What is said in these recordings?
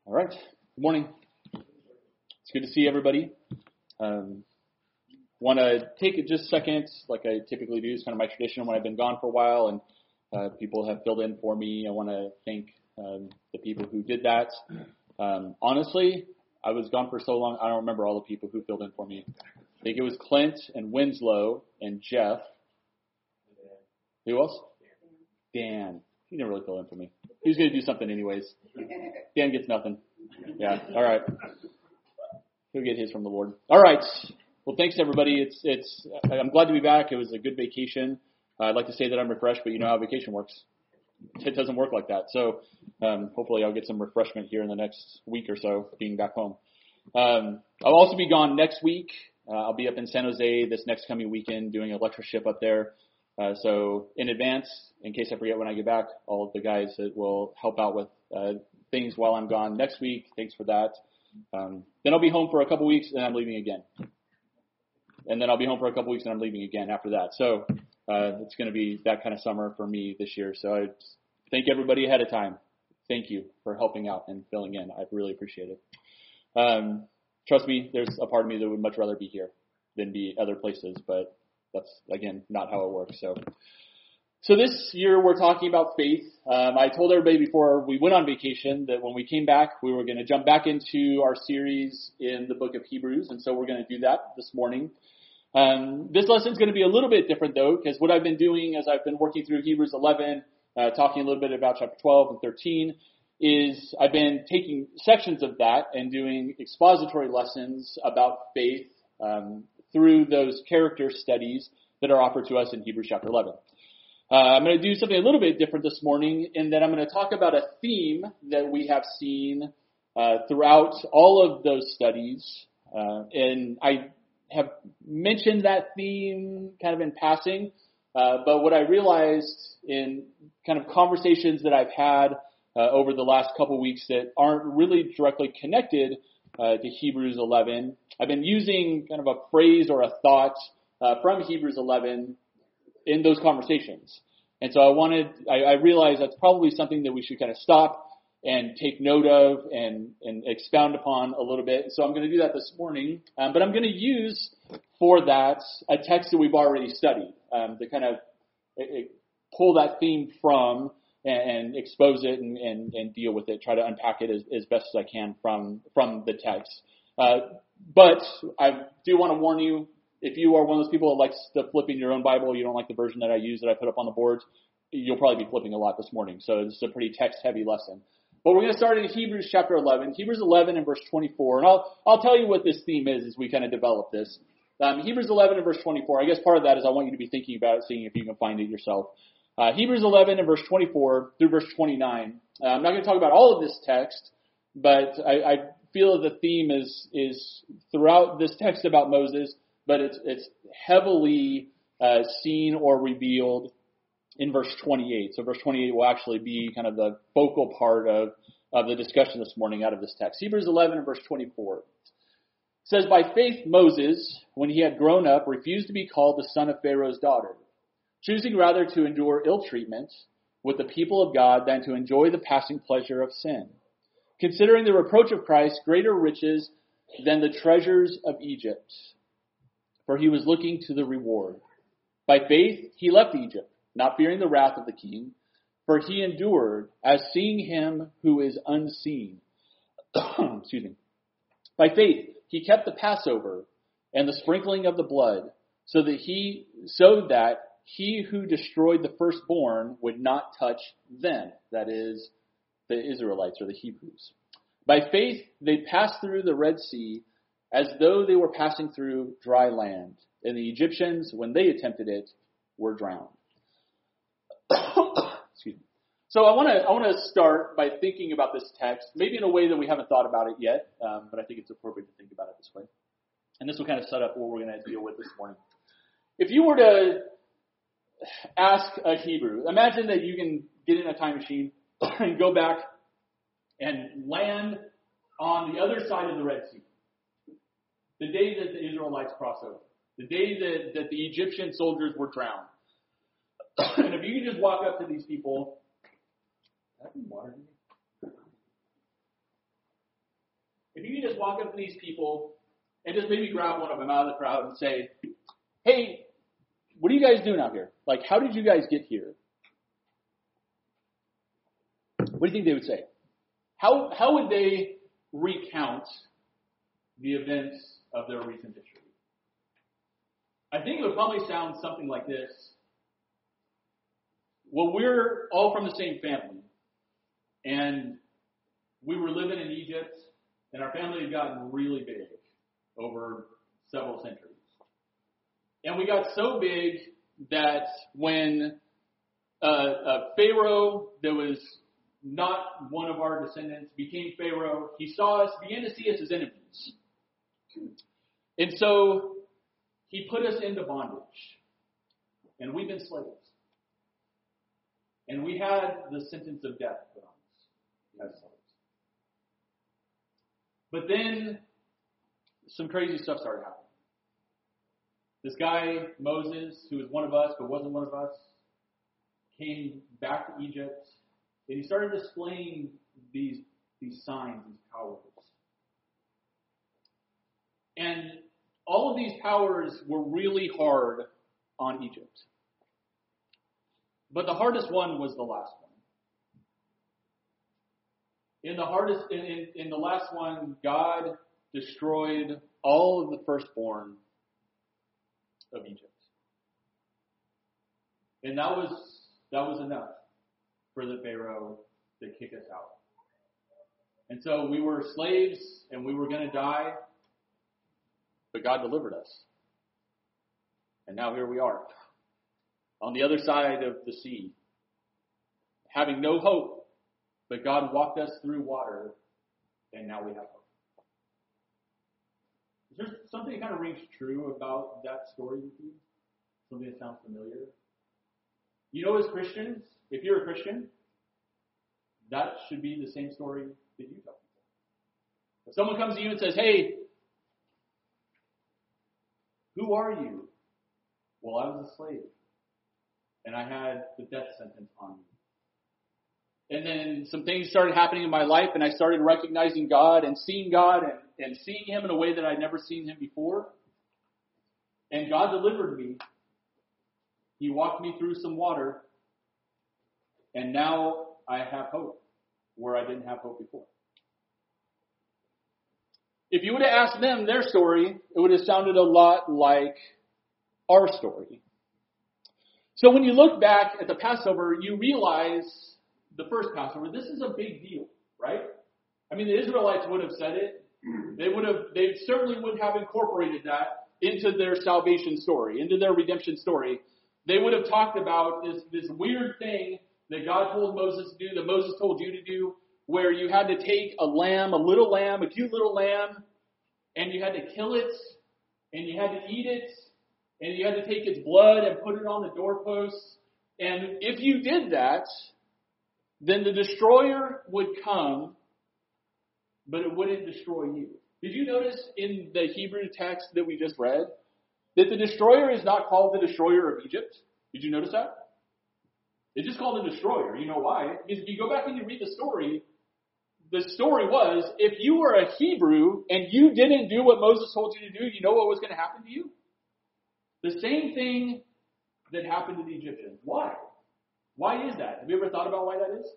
All right. Good morning. It's good to see everybody. Want to take just a second, like I typically do. It's kind of my tradition when I've been gone for a while and people have filled in for me. I want to thank the people who did that. Honestly, I was gone for so long, I don't remember all the people who filled in for me. I think it was Clint and Winslow and Jeff. Who else? Dan. He didn't really fill in for me. He was going to do something anyways. Dan gets nothing. Yeah. All right. He'll get his from the Lord. All right. Well, thanks everybody. I'm glad to be back. It was a good vacation. I'd like to say that I'm refreshed, but you know how vacation works. It doesn't work like that. So hopefully I'll get some refreshment here in the next week or so being back home. I'll also be gone next week. I'll be up in San Jose this next coming weekend doing a lectureship up there. So in advance, in case I forget when I get back, all of the guys that will help out with things while I'm gone next week, thanks for that. Then I'll be home for a couple weeks and I'm leaving again. And then I'll be home for a couple weeks and I'm leaving again after that. So it's going to be that kind of summer for me this year. So I thank everybody ahead of time. Thank you for helping out and filling in. I really appreciate it. Trust me, there's a part of me that would much rather be here than be other places, but that's, again, not how it works. So this year we're talking about faith. I told everybody before we went on vacation that when we came back, we were going to jump back into our series in the book of Hebrews, and so we're going to do that this morning. This lesson is going to be a little bit different, though, because what I've been doing as I've been working through Hebrews 11, talking a little bit about chapter 12 and 13, is I've been taking sections of that and doing expository lessons about faith through those character studies that are offered to us in Hebrews chapter 11. I'm going to do something a little bit different this morning in that I'm going to talk about a theme that we have seen throughout all of those studies. And I have mentioned that theme kind of in passing, but what I realized in kind of conversations that I've had over the last couple weeks that aren't really directly connected to Hebrews 11, I've been using kind of a phrase or a thought from Hebrews 11 in those conversations. And so I realized that's probably something that we should kind of stop and take note of and expound upon a little bit. So I'm going to do that this morning. But I'm going to use for that a text that we've already studied to kind of pull that theme from and expose it and deal with it, try to unpack it as best as I can from the text. But I do want to warn you, if you are one of those people that likes to flip in your own Bible, you don't like the version that I use that I put up on the board, you'll probably be flipping a lot this morning. So this is a pretty text-heavy lesson. But we're going to start in Hebrews chapter 11, Hebrews 11 and verse 24. And I'll tell you what this theme is as we kind of develop this. Hebrews 11 and verse 24, I guess part of that is I want you to be thinking about it, seeing if you can find it yourself. Hebrews 11 and verse 24 through verse 29. I'm not going to talk about all of this text, but I feel that the theme is throughout this text about Moses, but it's heavily seen or revealed in verse 28. So verse 28 will actually be kind of the focal part of the discussion this morning out of this text. Hebrews 11 and verse 24. It says, "By faith Moses, when he had grown up, refused to be called the son of Pharaoh's daughter, choosing rather to endure ill treatment with the people of God than to enjoy the passing pleasure of sin, considering the reproach of Christ greater riches than the treasures of Egypt, for he was looking to the reward. By faith he left Egypt, not fearing the wrath of the king, for he endured as seeing him who is unseen." Excuse me. "By faith he kept the Passover and the sprinkling of the blood, so that he who destroyed the firstborn would not touch them," that is, the Israelites or the Hebrews. "By faith they passed through the Red Sea as though they were passing through dry land, and the Egyptians, when they attempted it, were drowned." Excuse me. So I want to start by thinking about this text, maybe in a way that we haven't thought about it yet, but I think it's appropriate to think about it this way. And this will kind of set up what we're going to deal with this morning. If you were to ask a Hebrew, imagine that you can get in a time machine and go back and land on the other side of the Red Sea. The day that the Israelites crossed over. The day that the Egyptian soldiers were drowned. And if you could just walk up to these people. Water? if you could just walk up to these people and just maybe grab one of them out of the crowd and say, hey, what are you guys doing out here? Like, how did you guys get here? What do you think they would say? How would they recount the events of their recent history? I think it would probably sound something like this. Well, we're all from the same family, and we were living in Egypt, and our family had gotten really big over several centuries. And we got so big that when a Pharaoh that was not one of our descendants became Pharaoh, he began to see us as enemies. And so he put us into bondage. And we've been slaves. And we had the sentence of death put on us as slaves. But then some crazy stuff started happening. This guy, Moses, who was one of us but wasn't one of us, came back to Egypt, and he started displaying these signs, these powers. And all of these powers were really hard on Egypt. But the hardest one was the last one. In the last one, God destroyed all of the firstborn of Egypt. And that was enough for the Pharaoh to kick us out. And so we were slaves and we were going to die, but God delivered us. And now here we are, on the other side of the sea, having no hope, but God walked us through water, and now we have hope. Is there something that kind of rings true about that story with you? Something that sounds familiar? You know, as Christians, if you're a Christian, that should be the same story that you tell people. If someone comes to you and says, hey, who are you? Well, I was a slave, and I had the death sentence on me. And then some things started happening in my life, and I started recognizing God and seeing Him in a way that I'd never seen Him before. And God delivered me. He walked me through some water, and now I have hope where I didn't have hope before. If you would have asked them their story, it would have sounded a lot like our story. So when you look back at the Passover, you realize the first Passover, this is a big deal, right? I mean, the Israelites would have said it. They certainly would have incorporated that into their salvation story, into their redemption story. They would have talked about this weird thing that God told Moses to do, that Moses told you to do, where you had to take a lamb, a cute little lamb, and you had to kill it, and you had to eat it, and you had to take its blood and put it on the doorposts. And if you did that, then the destroyer would come, but it wouldn't destroy you. Did you notice in the Hebrew text that we just read that the destroyer is not called the destroyer of Egypt? Did you notice that? It's just called the destroyer. You know why? Because if you go back and you read the story was, if you were a Hebrew and you didn't do what Moses told you to do, you know what was going to happen to you? The same thing that happened to the Egyptians. Why? Why is that? Have you ever thought about why that is?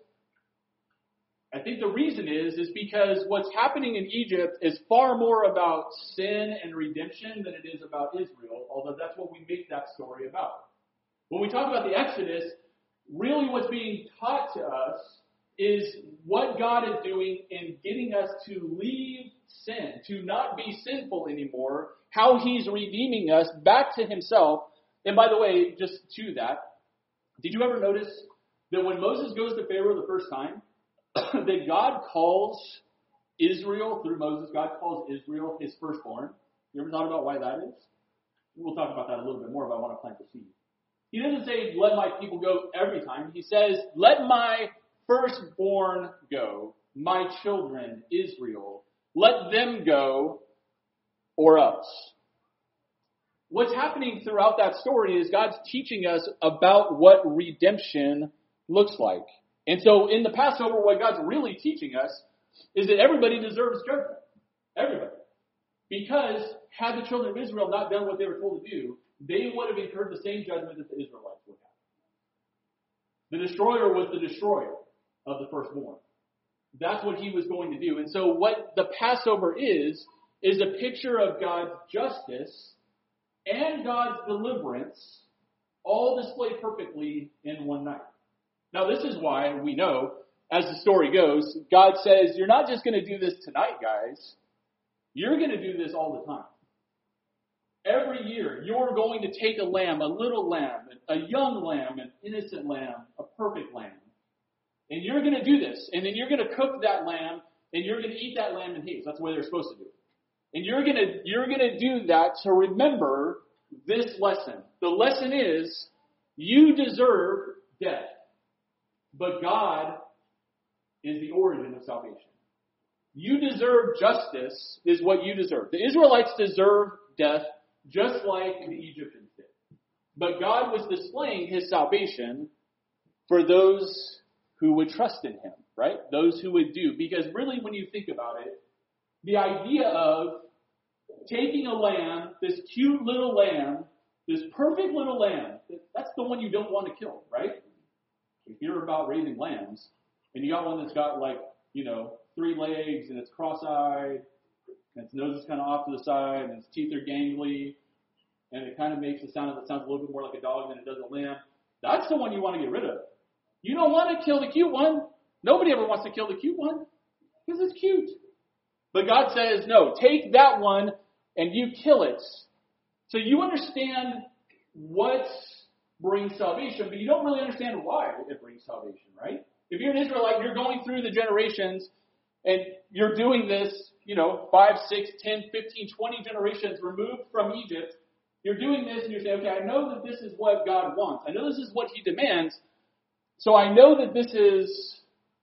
I think the reason is because what's happening in Egypt is far more about sin and redemption than it is about Israel, although that's what we make that story about. When we talk about the Exodus, really what's being taught to us is what God is doing in getting us to leave sin, to not be sinful anymore, how He's redeeming us back to Himself. And by the way, just to that, did you ever notice that when Moses goes to Pharaoh the first time, that God calls Israel, through Moses, God calls Israel His firstborn? You ever thought about why that is? We'll talk about that a little bit more, but I want to plant the seed. He doesn't say, let my people go every time. He says, let my firstborn go, my children, Israel. Let them go, or else. What's happening throughout that story is God's teaching us about what redemption looks like. And so in the Passover, what God's really teaching us is that everybody deserves judgment. Everybody. Because had the children of Israel not done what they were told to do, they would have incurred the same judgment that the Israelites would have. The destroyer was the destroyer of the firstborn. That's what he was going to do. And so what the Passover is a picture of God's justice and God's deliverance all displayed perfectly in one night. Now this is why we know, as the story goes, God says, you're not just going to do this tonight, guys. You're going to do this all the time. Every year, you're going to take a lamb, a little lamb, a young lamb, an innocent lamb, a perfect lamb. And you're going to do this. And then you're going to cook that lamb, and you're going to eat that lamb in haste. That's the way they're supposed to do it. And you're going to do that to remember this lesson. The lesson is, you deserve death. But God is the origin of salvation. You deserve justice is what you deserve. The Israelites deserve death just like the Egyptians did. But God was displaying his salvation for those who would trust in him, right? Those who would do. Because really, when you think about it, the idea of taking a lamb, this cute little lamb, this perfect little lamb, that's the one you don't want to kill, right? You hear about raising lambs, and you got one that's got 3 legs, and it's cross-eyed, and its nose is kind of off to the side, and its teeth are gangly, and it kind of makes a sound that sounds a little bit more like a dog than it does a lamb. That's the one you want to get rid of. You don't want to kill the cute one. Nobody ever wants to kill the cute one, because it's cute. But God says, no, take that one, and you kill it. So you understand what brings salvation, but you don't really understand why it brings salvation, right? If you're an Israelite, you're going through the generations, and you're doing this, 5, 6, 10, 15, 20 generations removed from Egypt. You're doing this, and you're saying, okay, I know that this is what God wants. I know this is what he demands. So I know that this is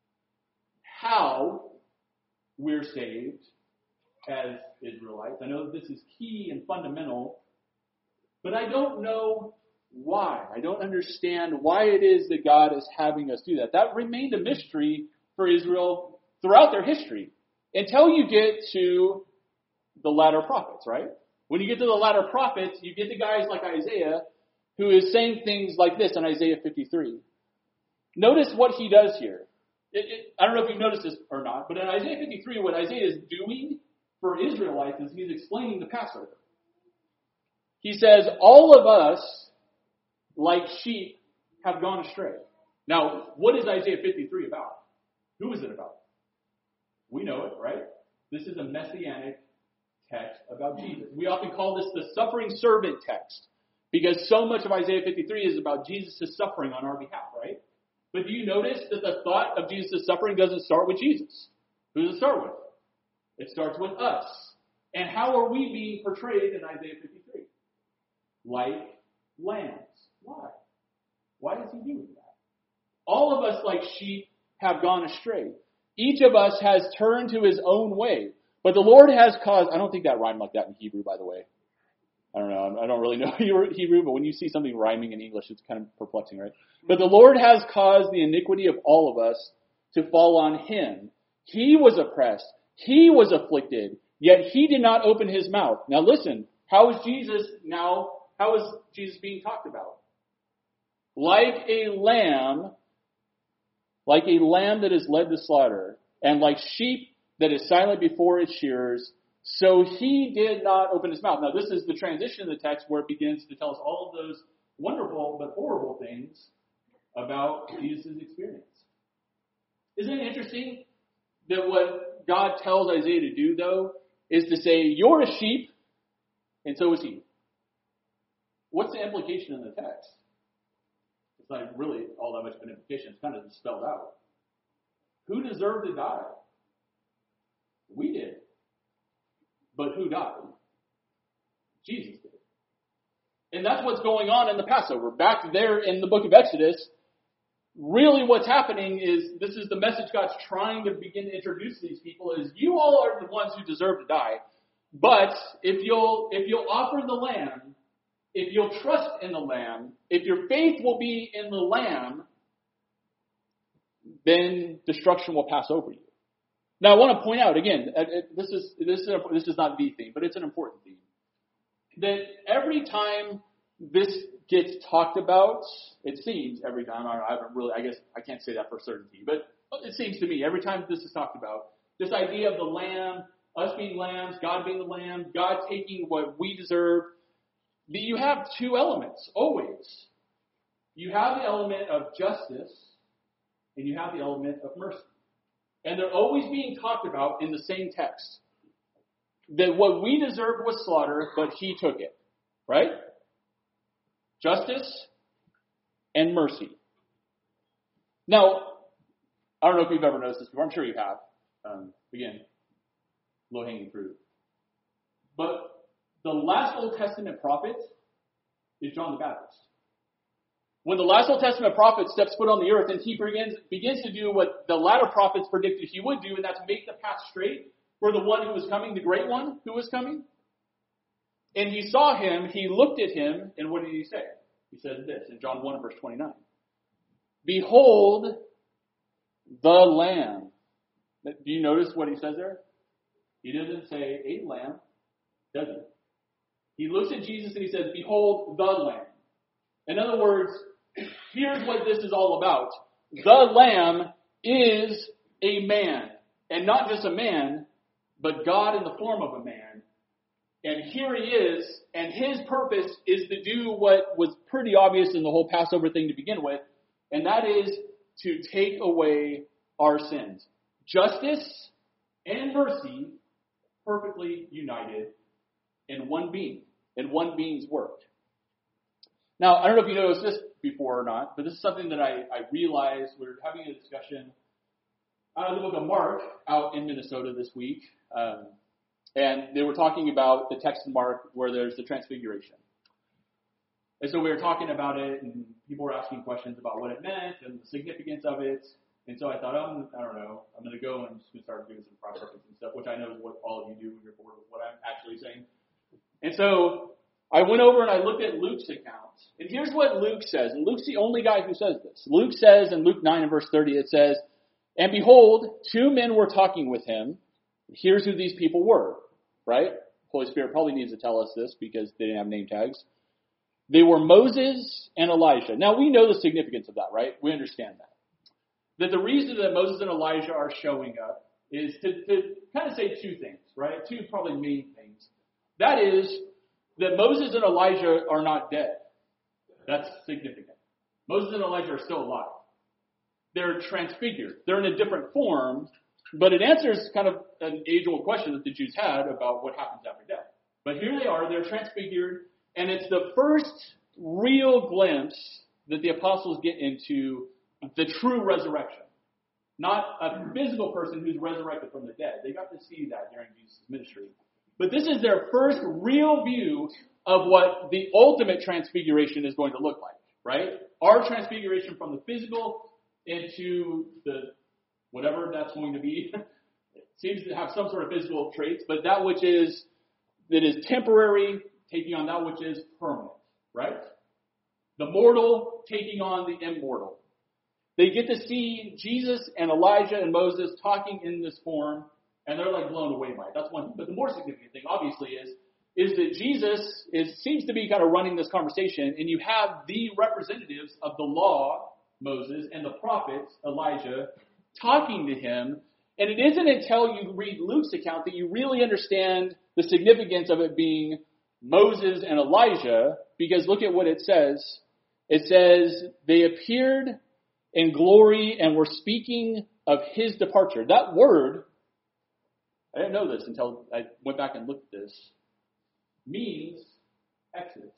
how we're saved as Israelites. I know that this is key and fundamental, but I don't know why. I don't understand why it is that God is having us do that. That remained a mystery for Israel throughout their history until you get to the latter prophets, right? When you get to the latter prophets, you get to guys like Isaiah who is saying things like this in Isaiah 53. Notice what he does here. I don't know if you've noticed this or not, but in Isaiah 53, what Isaiah is doing for Israelites is he's explaining the Passover. He says, all of us, like sheep, have gone astray. Now, what is Isaiah 53 about? Who is it about? We know it, right? This is a messianic text about Jesus. We often call this the suffering servant text because so much of Isaiah 53 is about Jesus' suffering on our behalf, right? But do you notice that the thought of Jesus' suffering doesn't start with Jesus? Who does it start with? It starts with us. And how are we being portrayed in Isaiah 53? Like lambs. Why? Why is he doing that? All of us, like sheep, have gone astray. Each of us has turned to his own way. But the Lord has caused... I don't think that rhymed like that in Hebrew, by the way. I don't know. I don't really know Hebrew, but when you see something rhyming in English, it's kind of perplexing, right? But the Lord has caused the iniquity of all of us to fall on him. He was oppressed. He was afflicted. Yet he did not open his mouth. Now listen, how is Jesus being talked about? Like a lamb that is led to slaughter, and like sheep that is silent before its shearers, so he did not open his mouth. Now this is the transition in the text where it begins to tell us all of those wonderful but horrible things about Jesus' experience. Isn't it interesting that what God tells Isaiah to do, though, is to say, you're a sheep, and so is he. What's the implication in the text? It's not really all that much of an implication. It's kind of spelled out. Who deserved to die? We did. But who died? Jesus did. And that's what's going on in the Passover. Back there in the book of Exodus, really what's happening is, this is the message God's trying to begin to introduce to these people, is you all are the ones who deserve to die. But if you'll offer the lamb, if you'll trust in the lamb, if your faith will be in the lamb, then destruction will pass over you. Now, I want to point out again, this is not the theme, but it's an important theme. That every time this gets talked about, it seems every time, I guess I can't say that for certainty, but it seems to me every time this is talked about, this idea of the lamb, us being lambs, God being the lamb, God taking what we deserve, that you have two elements, always. You have the element of justice, and you have the element of mercy. And they're always being talked about in the same text. That what we deserved was slaughter, but he took it. Right? Justice and mercy. Now, I don't know if you've ever noticed this before. I'm sure you have. Again, low-hanging fruit. But the last Old Testament prophet is John the Baptist. When the last Old Testament prophet steps foot on the earth and he begins to do what the latter prophets predicted he would do, and that's make the path straight for the one who was coming, the great one who was coming. And he saw him, he looked at him, and what did he say? He said this in John 1 verse 29. Behold the Lamb. Do you notice what he says there? He doesn't say a lamb, does he? He looks at Jesus and he says, behold the Lamb. In other words, here's what this is all about. The Lamb is a man. And not just a man, but God in the form of a man. And here he is, and his purpose is to do what was pretty obvious in the whole Passover thing to begin with, and that is to take away our sins. Justice and mercy perfectly united in one being, in one being's work. Now, I don't know if you noticed this before or not, but this is something that I realized. We were having a discussion out of the book of Mark out in Minnesota this week, and they were talking about the text in Mark where there's the transfiguration. And so we were talking about it, and people were asking questions about what it meant and the significance of it. And so I thought, I don't know, I'm going to go and just start doing some cross-referencing and stuff, which I know is what all of you do when you're bored with what I'm actually saying. And so I went over and I looked at Luke's account. And here's what Luke says. And Luke's the only guy who says this. Luke says in Luke 9 and verse 30, it says, and behold, two men were talking with him. Here's who these people were, right? Holy Spirit probably needs to tell us this because they didn't have name tags. They were Moses and Elijah. Now, we know the significance of that, right? We understand that. That the reason that Moses and Elijah are showing up is to kind of say two things, right? Two probably main things. That is that Moses and Elijah are not dead. That's significant. Moses and Elijah are still alive. They're transfigured. They're in a different form, but it answers kind of an age-old question that the Jews had about what happens after death. But here they are, they're transfigured, and it's the first real glimpse that the apostles get into the true resurrection. Not a physical person who's resurrected from the dead. They got to see that during Jesus' ministry. But this is their first real view of what the ultimate transfiguration is going to look like, right? Our transfiguration from the physical into the whatever that's going to be. It seems to have some sort of physical traits, but that is temporary, taking on that which is permanent, right? The mortal taking on the immortal. They get to see Jesus and Elijah and Moses talking in this form, and they're like blown away by it. That's one. But the more significant thing, obviously, is that Jesus seems to be kind of running this conversation, and you have the representatives of the law, Moses, and the prophets, Elijah, talking to him. And it isn't until you read Luke's account that you really understand the significance of it being Moses and Elijah, because look at what it says. It says, they appeared in glory and were speaking of his departure. That word, I didn't know this until I went back and looked at this, means Exodus.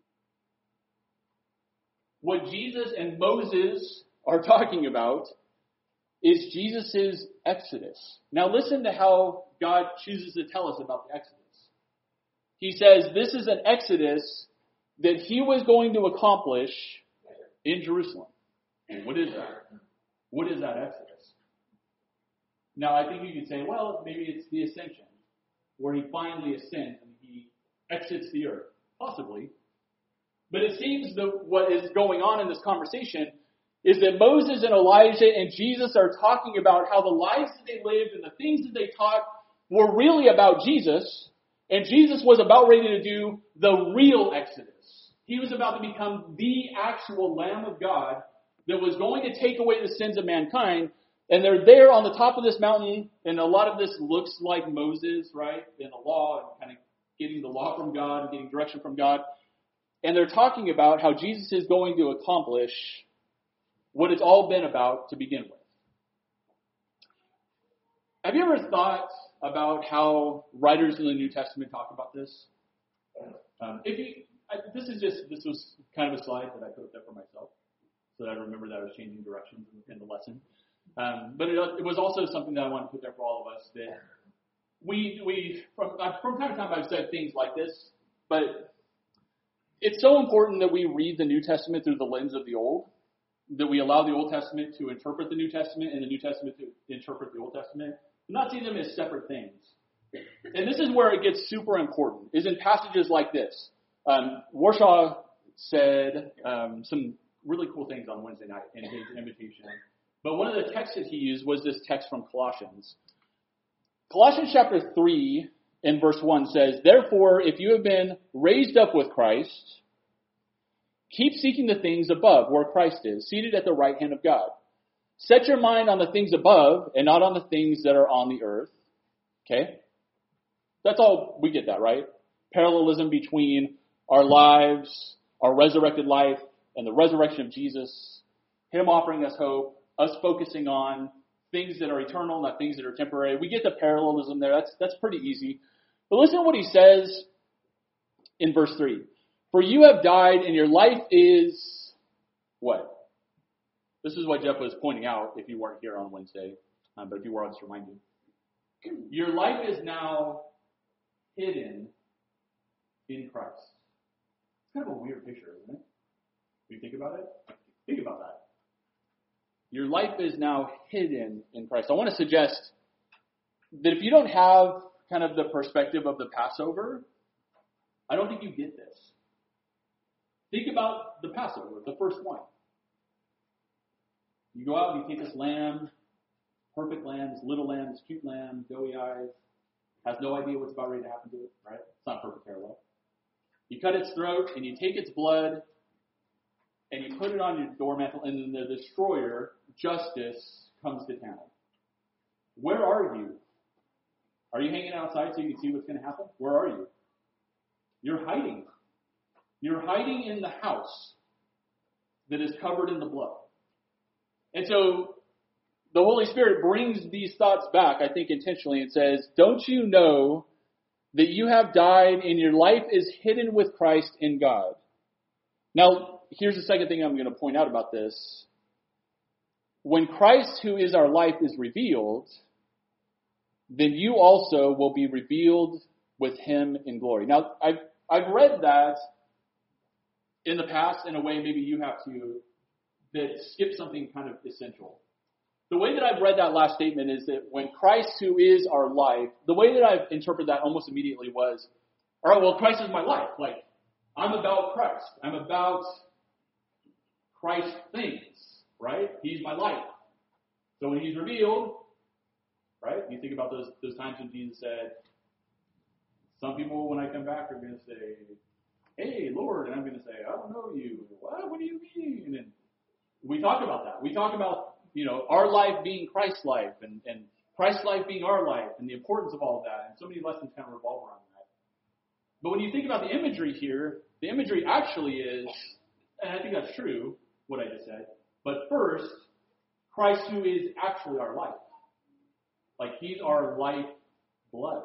What Jesus and Moses are talking about is Jesus' Exodus. Now listen to how God chooses to tell us about the Exodus. He says this is an Exodus that he was going to accomplish in Jerusalem. And what is that? What is that Exodus? Now I think you could say, well, maybe it's the ascension, where he finally ascends and he exits the earth. Possibly. But it seems that what is going on in this conversation is that Moses and Elijah and Jesus are talking about how the lives that they lived and the things that they taught were really about Jesus, and Jesus was about ready to do the real Exodus. He was about to become the actual Lamb of God that was going to take away the sins of mankind. And they're there on the top of this mountain, and a lot of this looks like Moses, right, in the law, and kind of getting the law from God and getting direction from God. And they're talking about how Jesus is going to accomplish what it's all been about to begin with. Have you ever thought about how writers in the New Testament talk about this? This was kind of a slide that I put up there for myself, so that I remember that I was changing directions in the lesson. But it was also something that I wanted to put there for all of us, that we from time to time I've said things like this, but it's so important that we read the New Testament through the lens of the Old, that we allow the Old Testament to interpret the New Testament and the New Testament to interpret the Old Testament, and not see them as separate things. And this is where it gets super important, is in passages like this. Warshaw said some really cool things on Wednesday night in his invitation. But one of the texts that he used was this text from Colossians. Colossians chapter 3 and verse 1 says, "Therefore, if you have been raised up with Christ, keep seeking the things above where Christ is, seated at the right hand of God. Set your mind on the things above and not on the things that are on the earth." Okay? That's all, we get that, right? Parallelism between our lives, our resurrected life, and the resurrection of Jesus, Him offering us hope, us focusing on things that are eternal, not things that are temporary. We get the parallelism there. That's pretty easy. But listen to what he says in verse 3. "For you have died, and your life is" what? This is what Jeff was pointing out if you weren't here on Wednesday. But if you were, I'll just remind you. Your life is now hidden in Christ. It's kind of a weird picture, isn't it? When you think about it? Think about that. Your life is now hidden in Christ. I want to suggest that if you don't have kind of the perspective of the Passover, I don't think you get this. Think about the Passover, the first one. You go out and you take this lamb, perfect lamb, this little lamb, this cute lamb, doughy eyes, has no idea what's about ready to happen to it, right? It's not perfect parallel. You cut its throat and you take its blood and you put it on your doormantle, and then the destroyer, justice, comes to town. Where are you? Are you hanging outside so you can see what's going to happen? Where are you? You're hiding. You're hiding in the house that is covered in the blood. And so the Holy Spirit brings these thoughts back, I think intentionally, and says, don't you know that you have died and your life is hidden with Christ in God? Now, here's the second thing I'm going to point out about this. When Christ, who is our life, is revealed, then you also will be revealed with Him in glory. Now, I've read that in the past in a way maybe you have to, that skips something kind of essential. The way that I've read that last statement is that when Christ, who is our life, the way that I've interpreted that almost immediately was, all right, well, Christ is my life. Like, I'm about Christ. I'm about Christ things, right? He's my life. So when He's revealed, right, you think about those times when Jesus said, some people when I come back are going to say, hey, Lord, and I'm going to say, I don't know you. What do you mean? And we talk about that. We talk about, our life being Christ's life and Christ's life being our life and the importance of all of that. And so many lessons kind of revolve around that. But when you think about the imagery here, the imagery actually is, and I think that's true, what I just said, but first, Christ, who is actually our life. Like, He's our life blood.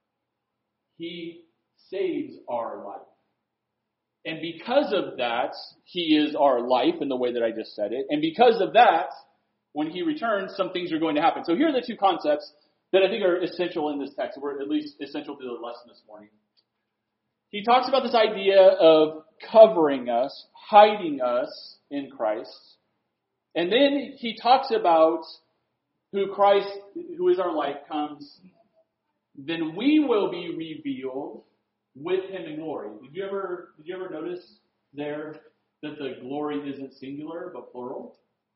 He saves our life. And because of that, He is our life in the way that I just said it. And because of that, when He returns, some things are going to happen. So here are the two concepts that I think are essential in this text, or at least essential to the lesson this morning. He talks about this idea of covering us, hiding us in Christ. And then He talks about who Christ, who is our life, comes. Then we will be revealed with Him in glory. Did you ever notice there that the glory isn't singular but plural?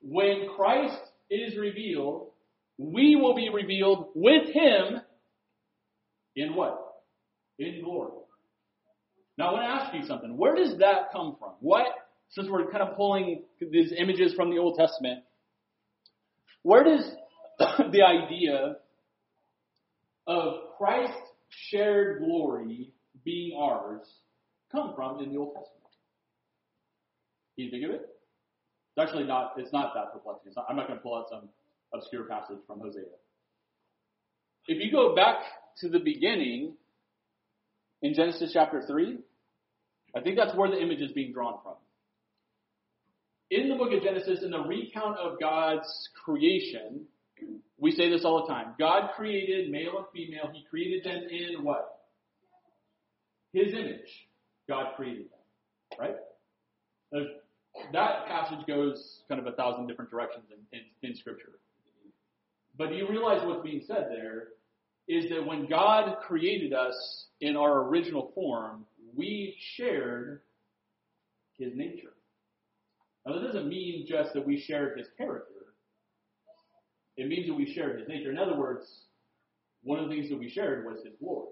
when Christ is revealed, we will be revealed with him in what? In glory. Now I want to ask you something. Where does that come from? Since we're kind of pulling these images from the Old Testament, where does the idea of Christ's shared glory being ours come from in the Old Testament? Can you think of it? It's actually not, it's not that perplexing. I'm not going to pull out some obscure passage from Hosea. If you go back to the beginning in Genesis chapter 3, I think that's where the image is being drawn from. In the book of Genesis, in the recount of God's creation, we say this all the time. God created male and female. He created them in what? His image. God created them. Right? That passage goes kind of 1,000 different directions in Scripture. But do you realize what's being said there is that when God created us in our original form, we shared his nature. Now, that doesn't mean just that we shared his character. It means that we shared his nature. In other words, one of the things that we shared was his glory.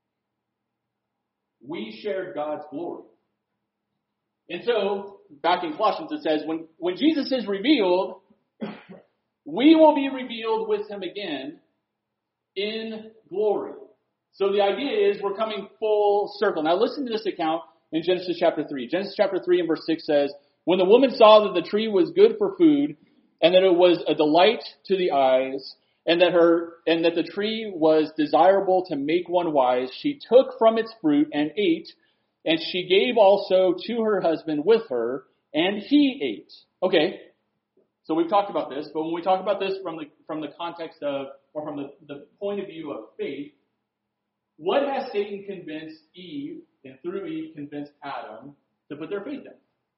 We shared God's glory. And so, back in Colossians, it says, when Jesus is revealed, we will be revealed with him again in glory. So the idea is we're coming full circle. Now listen to this account in Genesis chapter 3. Genesis chapter 3 and verse 6 says, when the woman saw that the tree was good for food, and that it was a delight to the eyes, and that the tree was desirable to make one wise, she took from its fruit and ate, and she gave also to her husband with her, and he ate. Okay, so we've talked about this, but when we talk about this from the context of, or from the point of view of faith, what has Satan convinced Eve, and through Eve convinced Adam to put their faith in?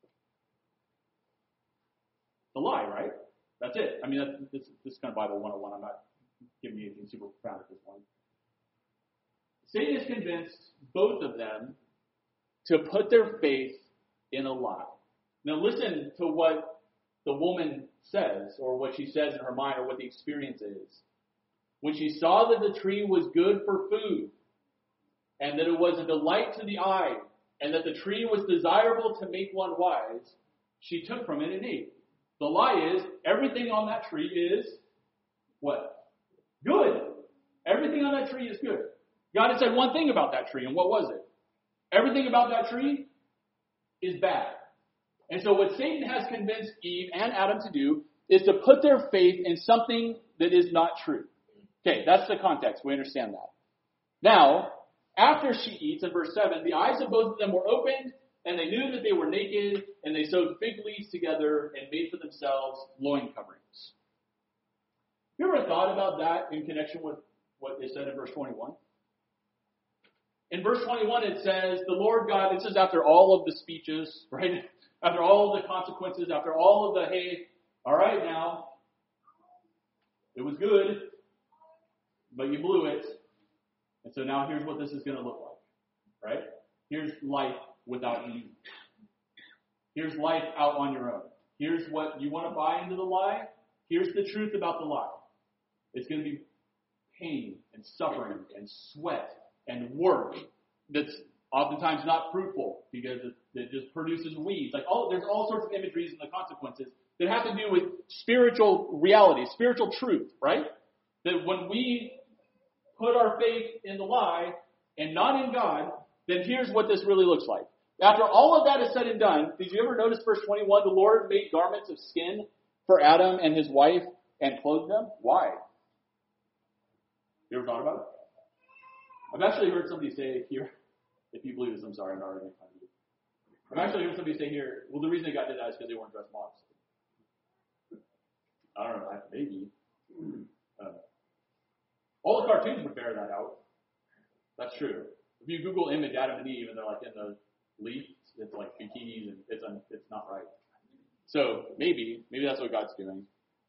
The lie, right? That's it. I mean, this is kind of Bible 101. I'm not giving you anything super profound at this point. Satan has convinced both of them to put their faith in a lie. Now listen to what the woman says, or what she says in her mind, or what the experience is. When she saw that the tree was good for food, and that it was a delight to the eye, and that the tree was desirable to make one wise, she took from it and ate. The lie is, everything on that tree is what? Good. Everything on that tree is good. God had said one thing about that tree, and what was it? Everything about that tree is bad. And so what Satan has convinced Eve and Adam to do is to put their faith in something that is not true. Okay, that's the context. We understand that. Now, after she eats, in verse 7, the eyes of both of them were opened, and they knew that they were naked, and they sewed fig leaves together and made for themselves loin coverings. You ever thought about that in connection with what they said in verse 21? In verse 21, it says, the Lord God, this is after all of the speeches, right? After all of the consequences, after all of the, hey, all right now, it was good, but you blew it. And so now here's what this is going to look like, right? Here's life without you. Here's life out on your own. Here's what you want to buy into the lie. Here's the truth about the lie. It's going to be pain and suffering and sweat and work that's oftentimes not fruitful because it just produces weeds. There's all sorts of imageries and the consequences that have to do with spiritual reality, spiritual truth, right? That when we put our faith in the lie and not in God, then here's what this really looks like. After all of that is said and done, did you ever notice verse 21? The Lord made garments of skin for Adam and his wife and clothed them. Why? You ever thought about it? I've actually heard somebody say here, if you believe this, I'm sorry, I'm not already making fun of you. I've actually heard somebody say here, well, the reason they got did that is because they weren't dressed models. I don't know, maybe. All the cartoons would bear that out. That's true. If you Google image Adam and Eve and they're like in the leaf, it's like bikinis and it's not right. So maybe that's what God's doing.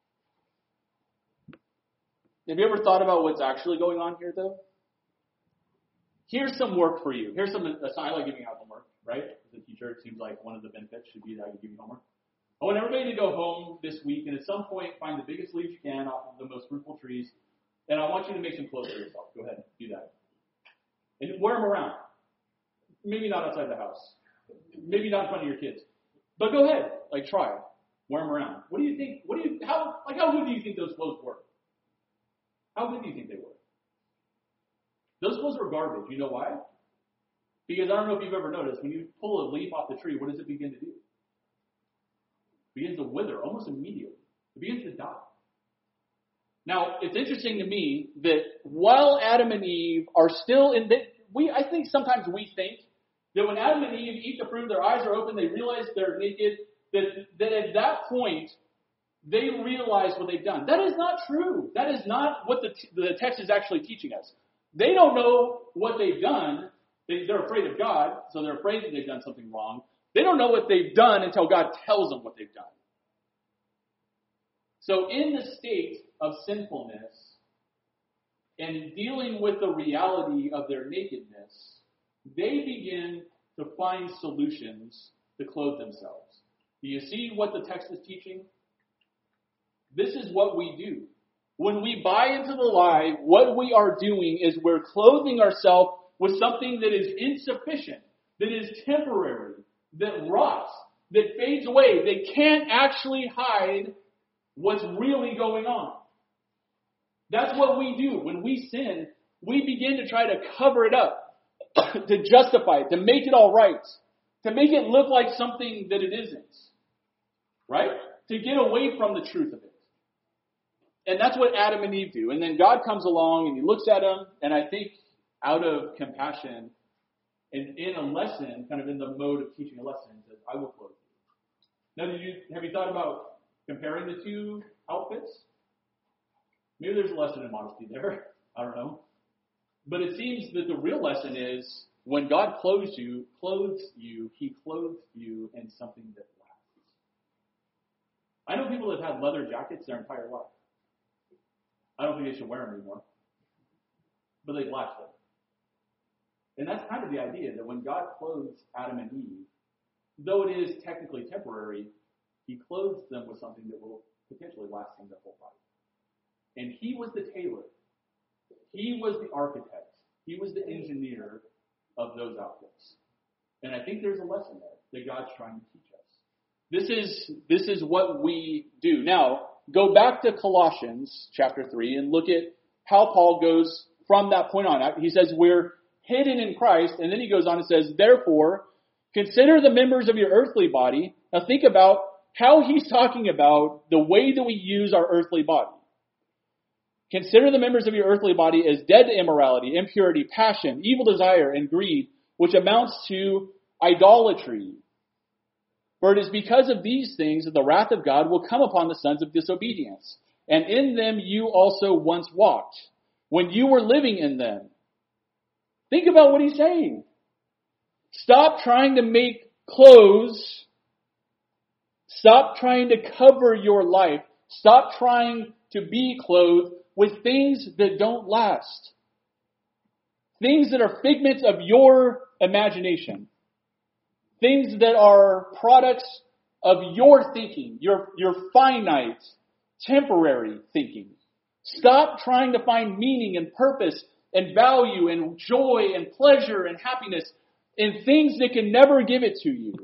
Have you ever thought about what's actually going on here, though? Here's some work for you. I like giving out homework, right? As a teacher, it seems like one of the benefits should be that I can give you homework. I want everybody to go home this week and at some point find the biggest leaves you can off of the most fruitful trees, and I want you to make some clothes for yourself. Go ahead, do that. And wear them around. Maybe not outside the house. Maybe not in front of your kids. But go ahead, try it. Wear them around. What do you think? How good do you think those clothes were? How good do you think they were? Those clothes were garbage. You know why? Because I don't know if you've ever noticed, when you pull a leaf off the tree, what does it begin to do? It begins to wither almost immediately. It begins to die. Now, it's interesting to me that while Adam and Eve are still in I think sometimes we think that when Adam and Eve eat the fruit, their eyes are open, they realize they're naked, that at that point, they realize what they've done. That is not true. That is not what the text is actually teaching us. They don't know what they've done. They're afraid of God, so they're afraid that they've done something wrong. They don't know what they've done until God tells them what they've done. So in the state of sinfulness and dealing with the reality of their nakedness, they begin to find solutions to clothe themselves. Do you see what the text is teaching? This is what we do. When we buy into the lie, what we are doing is we're clothing ourselves with something that is insufficient, that is temporary, that rots, that fades away. They can't actually hide what's really going on. That's what we do. When we sin, we begin to try to cover it up, to justify it, to make it all right, to make it look like something that it isn't. Right? To get away from the truth of it. And that's what Adam and Eve do. And then God comes along and he looks at them, and I think out of compassion and in a lesson, kind of in the mode of teaching a lesson, says, I will clothe you. Now, have you thought about comparing the two outfits? Maybe there's a lesson in modesty there. I don't know. But it seems that the real lesson is when God clothes you, he clothes you in something that lasts. I know people that have had leather jackets their entire life. I don't think they should wear them anymore. But they've lasted. And that's kind of the idea, that when God clothes Adam and Eve, though it is technically temporary, he clothes them with something that will potentially last them their whole life. And he was the tailor. He was the architect. He was the engineer of those outfits. And I think there's a lesson there that God's trying to teach us. This is what we do. Now, go back to Colossians chapter 3 and look at how Paul goes from that point on. He says we're hidden in Christ, and then he goes on and says, therefore, consider the members of your earthly body. Now think about how he's talking about the way that we use our earthly body. Consider the members of your earthly body as dead to immorality, impurity, passion, evil desire, and greed, which amounts to idolatry. For it is because of these things that the wrath of God will come upon the sons of disobedience. And in them you also once walked, when you were living in them. Think about what he's saying. Stop trying to make clothes. Stop trying to cover your life. Stop trying to be clothed with things that don't last. Things that are figments of your imagination. Things that are products of your thinking, your finite, temporary thinking. Stop trying to find meaning and purpose and value and joy and pleasure and happiness in things that can never give it to you.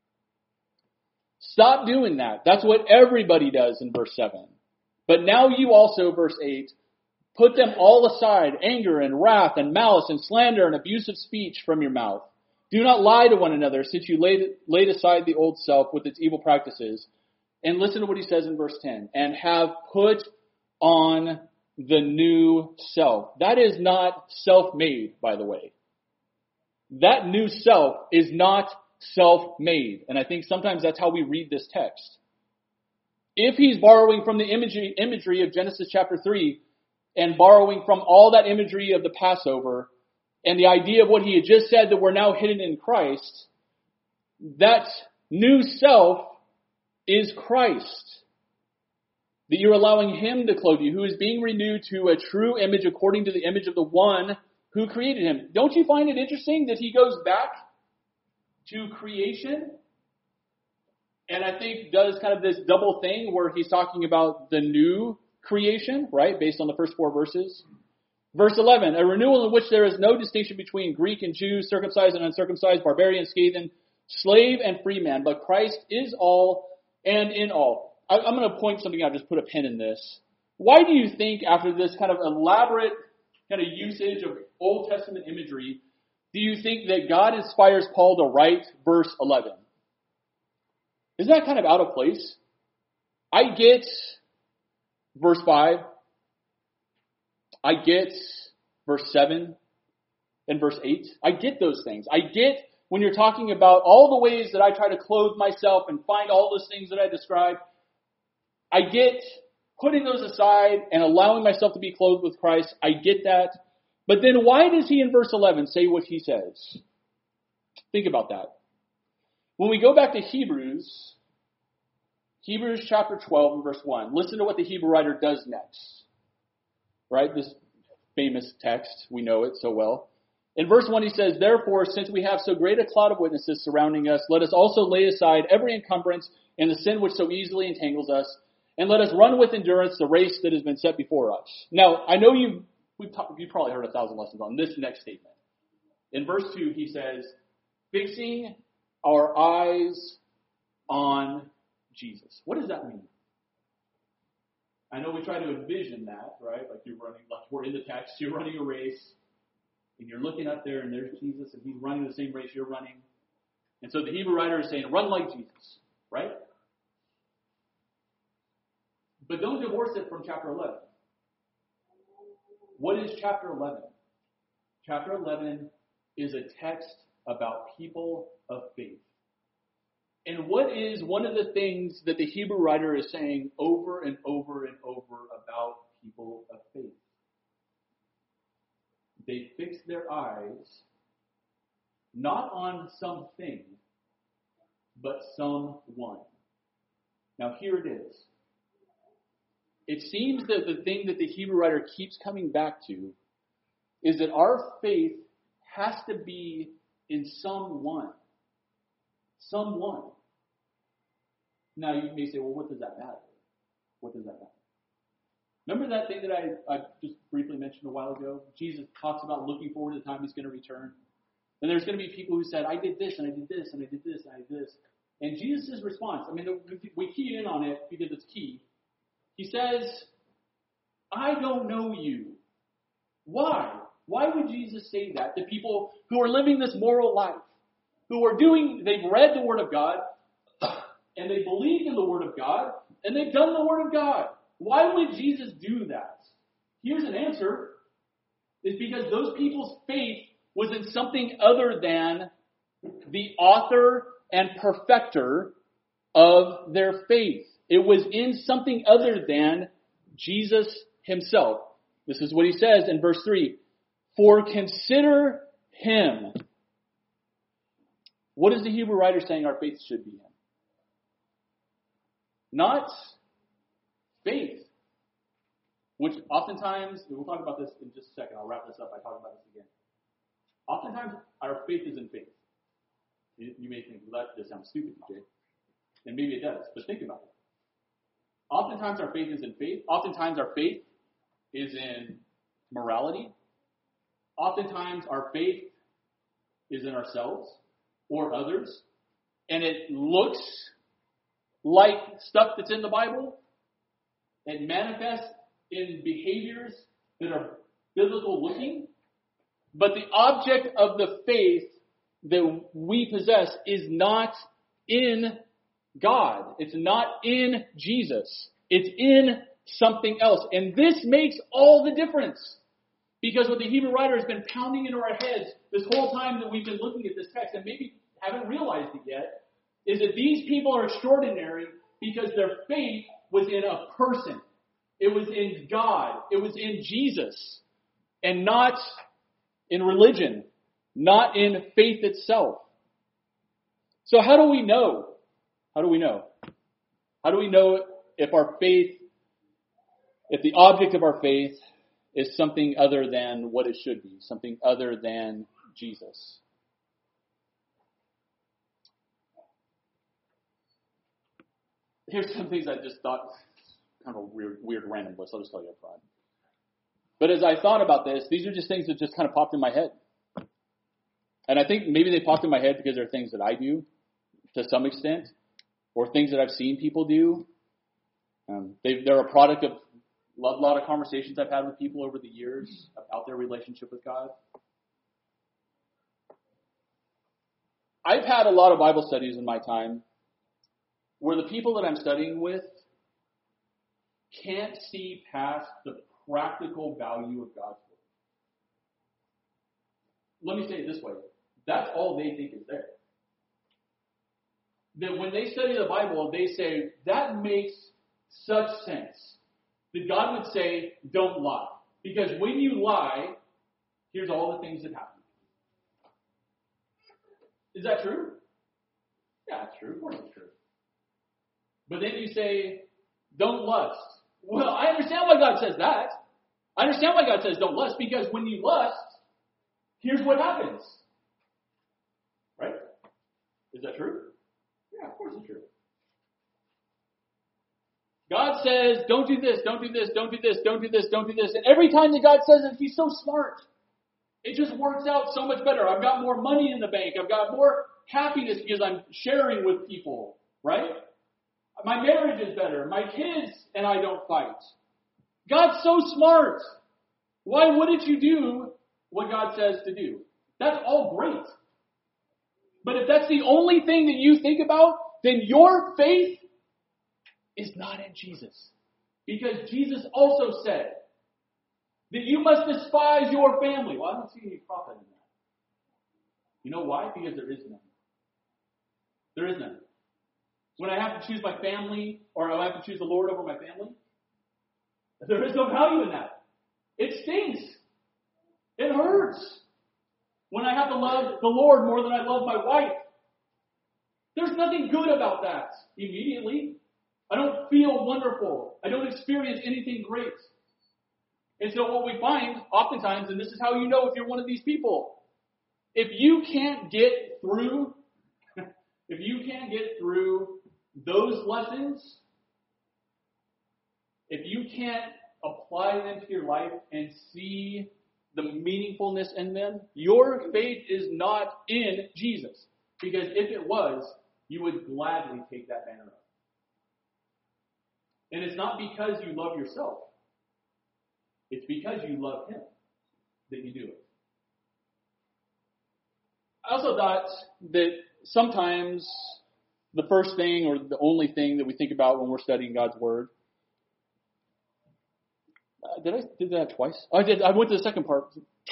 Stop doing that. That's what everybody does in verse 7. But now you also, verse 8, put them all aside, anger and wrath and malice and slander and abusive speech from your mouth. Do not lie to one another, since you laid aside the old self with its evil practices. And listen to what he says in verse 10. And have put on the new self. That is not self-made, by the way. That new self is not self-made. And I think sometimes that's how we read this text. If he's borrowing from the imagery of Genesis chapter 3 and borrowing from all that imagery of the Passover and the idea of what he had just said, that we're now hidden in Christ, that new self is Christ. That you're allowing him to clothe you, who is being renewed to a true image according to the image of the one who created him. Don't you find it interesting that he goes back to creation? And I think does kind of this double thing where he's talking about the new creation, right, based on the first 4 verses. Verse 11, a renewal in which there is no distinction between Greek and Jew, circumcised and uncircumcised, barbarian, heathen, slave and free man, but Christ is all and in all. I'm going to point something out, just put a pin in this. Why do you think, after this kind of elaborate kind of usage of Old Testament imagery, do you think that God inspires Paul to write verse 11? Isn't that kind of out of place? I get verse 5. I get verse 7 and verse 8. I get those things. I get when you're talking about all the ways that I try to clothe myself and find all those things that I described. I get putting those aside and allowing myself to be clothed with Christ. I get that. But then why does he in verse 11 say what he says? Think about that. When we go back to Hebrews chapter 12 and verse 1, listen to what the Hebrew writer does next. Right? This famous text, we know it so well. In verse 1 he says, therefore, since we have so great a cloud of witnesses surrounding us, let us also lay aside every encumbrance and the sin which so easily entangles us, and let us run with endurance the race that has been set before us. Now, I know you've probably heard 1,000 lessons on this next statement. In verse 2 he says, fixing our eyes on Jesus. What does that mean? I know we try to envision that, right? Like you're running, like we're in the text, you're running a race, and you're looking up there, and there's Jesus, and he's running the same race you're running. And so the Hebrew writer is saying, run like Jesus, right? But don't divorce it from chapter 11. What is chapter 11? Chapter 11 is a text about people of faith. And what is one of the things that the Hebrew writer is saying over and over and over about people of faith? They fix their eyes not on something, but someone. Now here it is. It seems that the thing that the Hebrew writer keeps coming back to is that our faith has to be in someone. Someone. Now you may say, well, what does that matter? What does that matter? Remember that thing that I just briefly mentioned a while ago? Jesus talks about looking forward to the time he's going to return. And there's going to be people who said, I did this, and I did this, and I did this, and I did this. And Jesus' response, I mean, we key in on it because it's key. He says, I don't know you. Why? Why would Jesus say that to people who are living this moral life? They've read the Word of God, and they believe in the Word of God, and they've done the Word of God. Why would Jesus do that? Here's an answer. It's because those people's faith was in something other than the author and perfecter of their faith. It was in something other than Jesus himself. This is what he says in verse 3. For consider him. What is the Hebrew writer saying our faith should be in? Not faith. Which oftentimes, we'll talk about this in just a second. I'll wrap this up by talking about this again. Oftentimes, our faith is in faith. You may think, well, that sounds stupid, DJ. And maybe it does, but think about it. Oftentimes, our faith is in faith. Oftentimes, our faith is in morality. Oftentimes, our faith is in ourselves or others. And it looks like stuff that's in the Bible. It manifests in behaviors that are biblical looking. But the object of the faith that we possess is not in God. It's not in Jesus. It's in something else. And this makes all the difference. Because what the Hebrew writer has been pounding into our heads this whole time that we've been looking at this text, and maybe haven't realized it yet, is that these people are extraordinary because their faith was in a person. It was in God. It was in Jesus. And not in religion. Not in faith itself. So how do we know? How do we know? How do we know if our faith, if the object of our faith is something other than what it should be, something other than Jesus? here's some things I just thought, kind of a weird random list. I'll just tell you up front. But as I thought about this, these are just things that just kind of popped in my head. And I think maybe they popped in my head because they're things that I do to some extent, or things that I've seen people do. They're a product of a lot of conversations I've had with people over the years about their relationship with God. I've had a lot of Bible studies in my time where the people that I'm studying with can't see past the practical value of God's word. Let me say it this way. That's all they think is there. That when they study the Bible, they say, that makes such sense. That God would say, don't lie. Because when you lie, here's all the things that happen. Is that true? Yeah, it's true. Of course it's true. But then you say, don't lust. Well, I understand why God says that. I understand why God says don't lust, because when you lust, here's what happens. Right? Is that true? Yeah, of course it's true. God says, don't do this, don't do this, don't do this, don't do this, don't do this. And every time that God says it, He's so smart. It just works out so much better. I've got more money in the bank. I've got more happiness because I'm sharing with people. Right? My marriage is better. My kids and I don't fight. God's so smart. Why wouldn't you do what God says to do? That's all great. But if that's the only thing that you think about, then your faith is not in Jesus. Because Jesus also said that you must despise your family. Well, I don't see any profit in that. You know why? Because there is none. There is none. When I have to choose my family, or I have to choose the Lord over my family, there is no value in that. It stinks. It hurts. When I have to love the Lord more than I love my wife, there's nothing good about that immediately. I don't feel wonderful. I don't experience anything great. And so what we find oftentimes, and this is how you know if you're one of these people, if you can't get through those lessons, if you can't apply them to your life and see the meaningfulness in them, your faith is not in Jesus. Because if it was, you would gladly take that banner up. And it's not because you love yourself. It's because you love Him that you do it. I also thought that sometimes the first thing or the only thing that we think about when we're studying God's Word. Did I do that twice? Oh, I did. I went to the second part.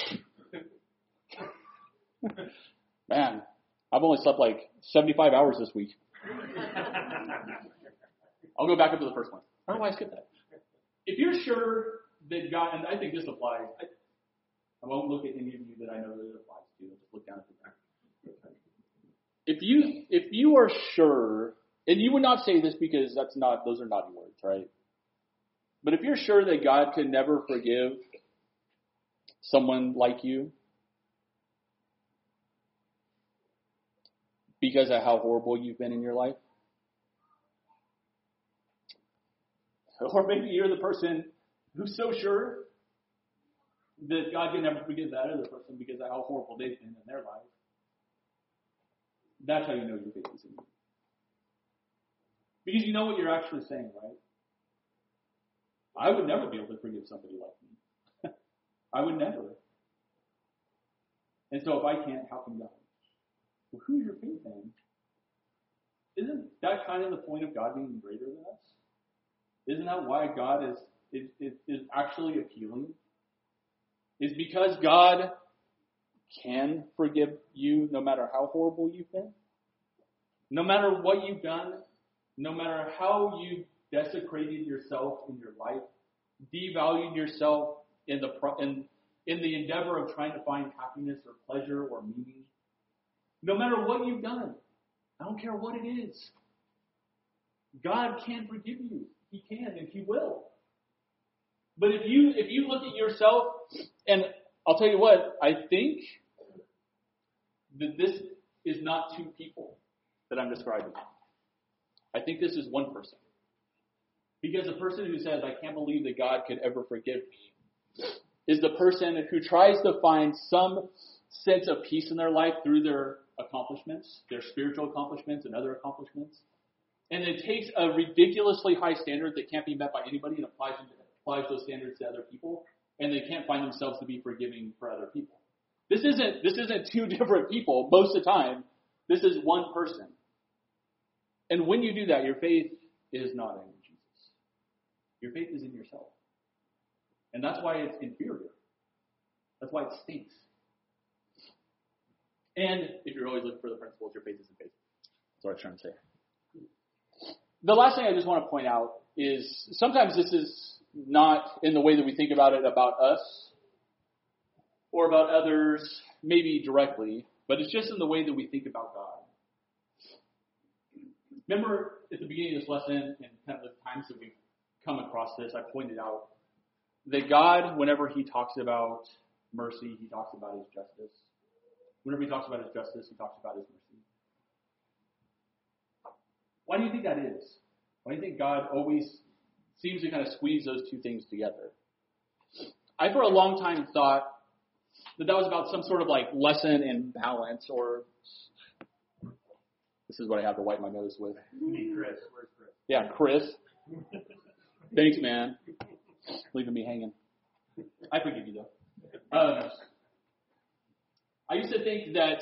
Man, I've only slept like 75 hours this week. I'll go back up to the first one. I don't know why I skipped that. If you're sure that God, and I think this applies, I won't look at any of you that I know that it applies to. I'll just look down at the back. If you are sure, and you would not say this because those are naughty words, right? But if you're sure that God could never forgive someone like you because of how horrible you've been in your life, or maybe you're the person who's so sure that God can never forgive that other person because of how horrible they've been in their life, that's how you know your faith is in you. Because you know what you're actually saying, right? I would never be able to forgive somebody like me. I would never. And so if I can't, how can God? Well, who's your faith in? Isn't that kind of the point of God being greater than us? Isn't that why God is actually appealing? Is because God can forgive you no matter how horrible you've been? No matter what you've done, no matter how you've desecrated yourself in your life, devalued yourself in the endeavor of trying to find happiness or pleasure or meaning, no matter what you've done, I don't care what it is, God can forgive you. He can and He will. But if you look at yourself, and I'll tell you what, I think that this is not two people that I'm describing. I think this is one person. Because the person who says, I can't believe that God could ever forgive me, is the person who tries to find some sense of peace in their life through their accomplishments, their spiritual accomplishments and other accomplishments. And it takes a ridiculously high standard that can't be met by anybody and applies those standards to other people, and they can't find themselves to be forgiving for other people. This isn't two different people most of the time. This is one person. And when you do that, your faith is not in Jesus. Your faith is in yourself. And that's why it's inferior. That's why it stinks. And if you're always looking for the principles, your faith isn't faith. That's what I was trying to say. The last thing I just want to point out is sometimes this is not in the way that we think about it about us or about others, maybe directly, but it's just in the way that we think about God. Remember at the beginning of this lesson and kind of the times that we've come across this, I pointed out that God, whenever he talks about mercy, he talks about his justice. Whenever he talks about his justice, he talks about his mercy. Why do you think that is? Why do you think God always seems to kind of squeeze those two things together? I, for a long time, thought that was about some sort of like lesson in balance, or this is what I have to wipe my nose with. Chris. Where's Chris? Yeah, Chris. Thanks, man. Leaving me hanging. I forgive you, though. I used to think that,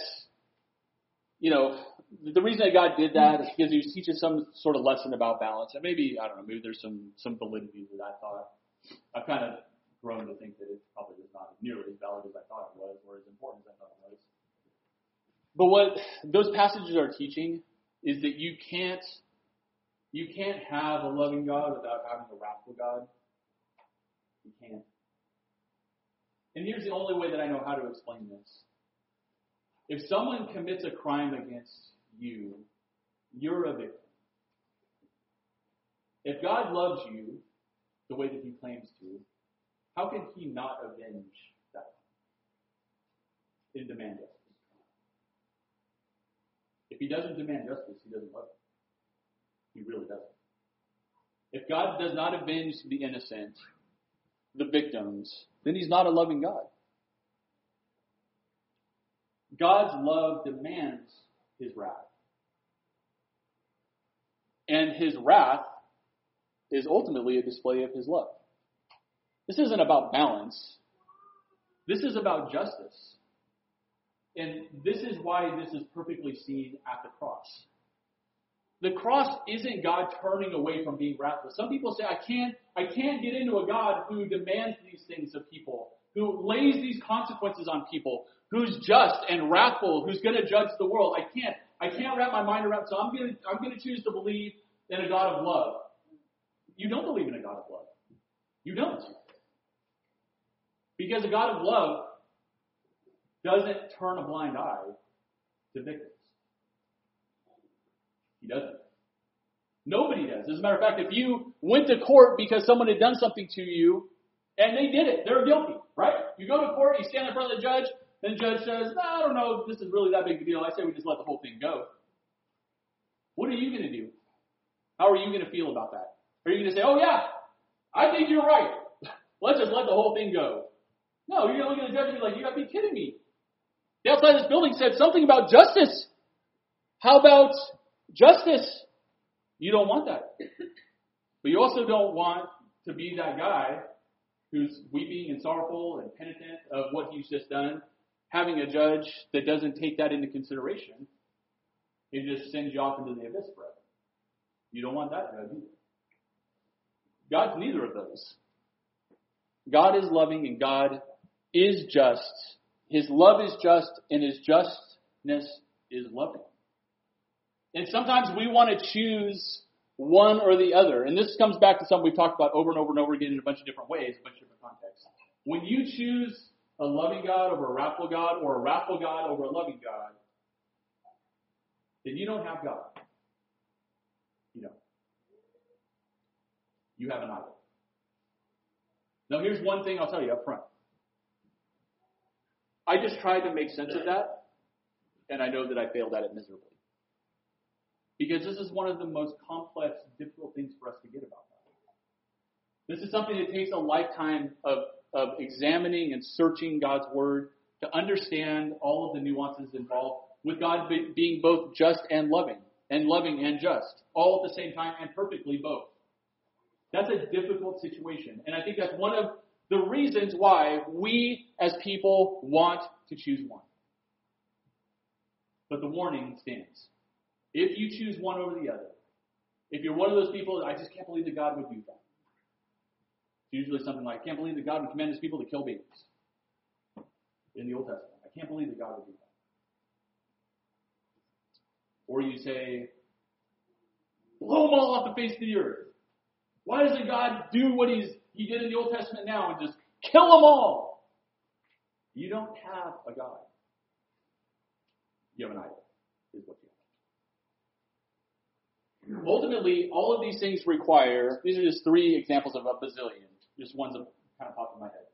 the reason that God did that is because he was teaching some sort of lesson about balance. And maybe, I don't know, maybe there's some validity to that thought. I've kind of grown to think that it probably was not nearly as valid as I thought it was, or as important as I thought it was. But what those passages are teaching is that you can't have a loving God without having a wrathful God. You can't. And here's the only way that I know how to explain this. If someone commits a crime against you, you're a victim. If God loves you the way that he claims to, how can he not avenge that and demand justice? If he doesn't demand justice, he doesn't love you. He really doesn't. If God does not avenge the innocent, the victims, then he's not a loving God. God's love demands his wrath. And his wrath is ultimately a display of his love. This isn't about balance. This is about justice. And this is why this is perfectly seen at the cross. The cross isn't God turning away from being wrathful. Some people say, I can't get into a God who demands these things of people, who lays these consequences on people, who's just and wrathful, who's going to judge the world. I can't wrap my mind around, so I'm going to choose to believe in a God of love. You don't believe in a God of love. You don't. Because a God of love doesn't turn a blind eye to victims. He doesn't. Nobody does. As a matter of fact, if you went to court because someone had done something to you, and they did it, they're guilty, right? You go to court, you stand in front of the judge, and the judge says, no, I don't know if this is really that big a deal. I say we just let the whole thing go. What are you going to do? How are you going to feel about that? Are you going to say, oh yeah, I think you're right. Let's just let the whole thing go. No, you're going to look at the judge and be like, you got to be kidding me. The outside of this building said something about justice. How about justice? You don't want that. But you also don't want to be that guy who's weeping and sorrowful and penitent of what he's just done, having a judge that doesn't take that into consideration. It just sends you off into the abyss forever. You don't want that judge either. God's neither of those. God is loving and God is just. His love is just and his justness is loving. And sometimes we want to choose one or the other. And this comes back to something we've talked about over and over and over again in a bunch of different ways, a bunch of different contexts. When you choose a loving God over a wrathful God, or a wrathful God over a loving God, then you don't have God. You don't. You have an idol. Now here's one thing I'll tell you up front. I just tried to make sense of that, and I know that I failed at it miserably. Because this is one of the most complex, difficult things for us to get about God. This is something that takes a lifetime of examining and searching God's Word to understand all of the nuances involved with God being both just and loving and just, all at the same time and perfectly both. That's a difficult situation. And I think that's one of the reasons why we as people want to choose one. But the warning stands. If you choose one over the other, if you're one of those people that I just can't believe that God would do that. It's usually something like, I can't believe that God would command his people to kill babies in the Old Testament. I can't believe that God would do that. Or you say, blow them all off the face of the earth. Why doesn't God do what he did in the Old Testament now and just kill them all? You don't have a God. You have an idol, is what you have. Ultimately, all of these things require, these are just 3 examples of a bazillion, just ones that kind of popped in my head.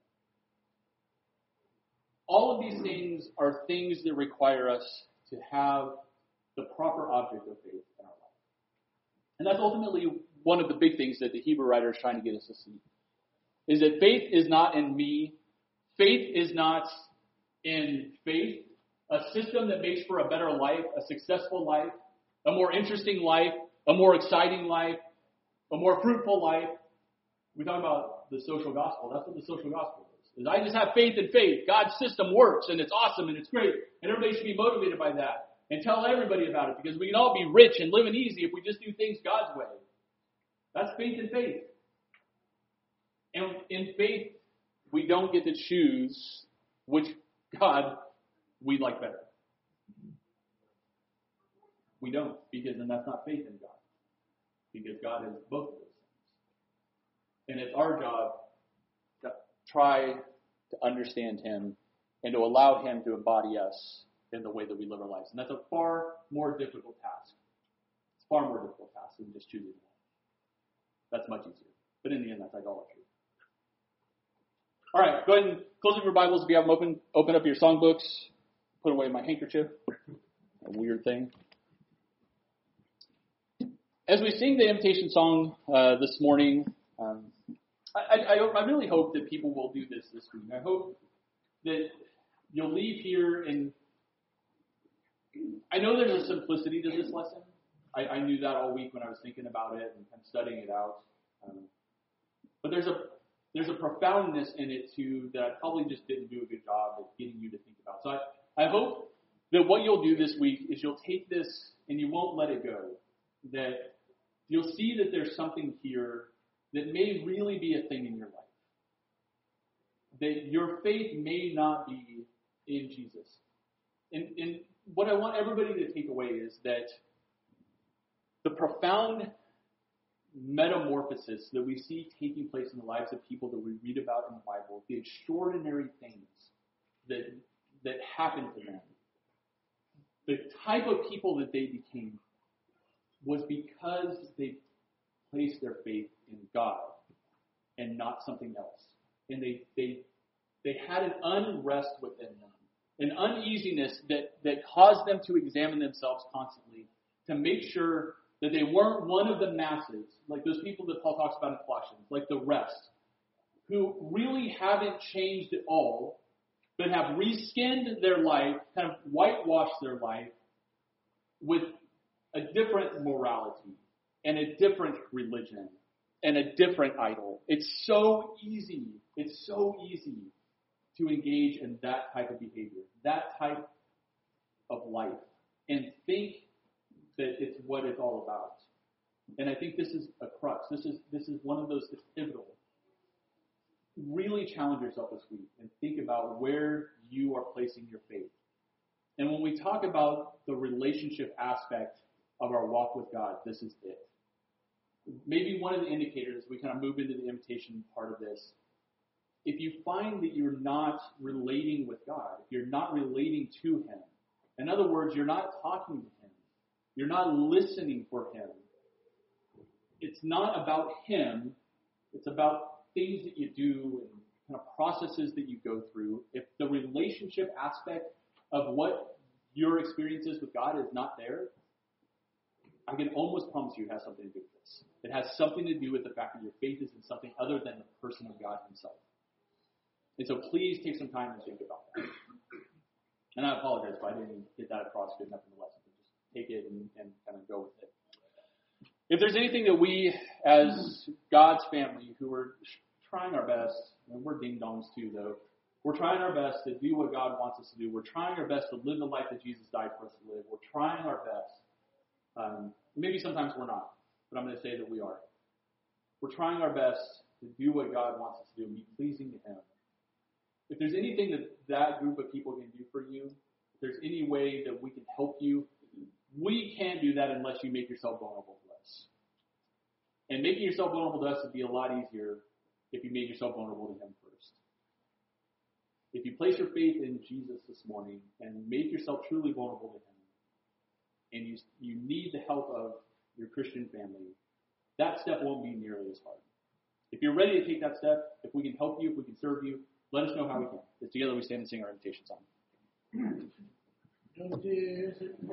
All of these things are things that require us to have the proper object of faith in our life. And that's ultimately one of the big things that the Hebrew writer is trying to get us to see, is that faith is not in me. Faith is not in faith, a system that makes for a better life, a successful life, a more interesting life, a more exciting life, a more fruitful life. We talk about the social gospel. That's what the social gospel is I just have faith in faith. God's system works, and it's awesome, and it's great, and everybody should be motivated by that and tell everybody about it, because we can all be rich and living easy if we just do things God's way. That's faith in faith. And in faith, we don't get to choose which God we like better. We don't, because then that's not faith in God. Because God is both of those things. And it's our job to try to understand him and to allow him to embody us in the way that we live our lives. And that's a far more difficult task. It's a far more difficult task than just choosing one. That's much easier. But in the end, that's idolatry. All right, go ahead and close up your Bibles if you have them open up your songbooks. Put away my handkerchief. A weird thing. As we sing the invitation song this morning, I really hope that people will do this week. I hope that you'll leave here and I know there's a simplicity to this lesson. I knew that all week when I was thinking about it and studying it out. But there's a profoundness in it too that I probably just didn't do a good job of getting you to think about. So I hope that what you'll do this week is you'll take this and you won't let it go. That you'll see that there's something here that may really be a thing in your life. That your faith may not be in Jesus. And what I want everybody to take away is that the profound metamorphosis that we see taking place in the lives of people that we read about in the Bible, the extraordinary things that happened to them, the type of people that they became, was because they placed their faith in God and not something else. And they had an unrest within them, an uneasiness that caused them to examine themselves constantly to make sure that they weren't one of the masses, like those people that Paul talks about in Colossians, like the rest, who really haven't changed at all, but have reskinned their life, kind of whitewashed their life with a different morality and a different religion and a different idol. It's so easy to engage in that type of behavior, that type of life, and think that it's what it's all about. And I think this is a crux. This is one of those that's pivotal. Really challenge yourself this week and think about where you are placing your faith. And when we talk about the relationship aspect of our walk with God, this is it. Maybe one of the indicators, we kind of move into the invitation part of this, if you find that you're not relating with God, if you're not relating to him, in other words, you're not talking to him, you're not listening for him, it's not about him, it's about things that you do and kind of processes that you go through. If the relationship aspect of what your experience is with God is not there, I can almost promise you it has something to do with this. It has something to do with the fact that your faith is in something other than the person of God himself. And so please take some time and think about that. And I apologize if I didn't get that across good enough in the lesson. Just take it and kind of go with it. If there's anything that we, as God's family, who are trying our best, and we're ding-dongs too, though, we're trying our best to do what God wants us to do. We're trying our best to live the life that Jesus died for us to live. We're trying our best. Maybe sometimes we're not, but I'm going to say that we are. We're trying our best to do what God wants us to do and be pleasing to him. If there's anything that group of people can do for you, if there's any way that we can help you, we can't do that unless you make yourself vulnerable to us. And making yourself vulnerable to us would be a lot easier if you made yourself vulnerable to him first. If you place your faith in Jesus this morning and make yourself truly vulnerable to him, and you need the help of your Christian family, that step won't be nearly as hard. If you're ready to take that step, if we can help you, if we can serve you, let us know how we can. Together we stand and sing our invitation song.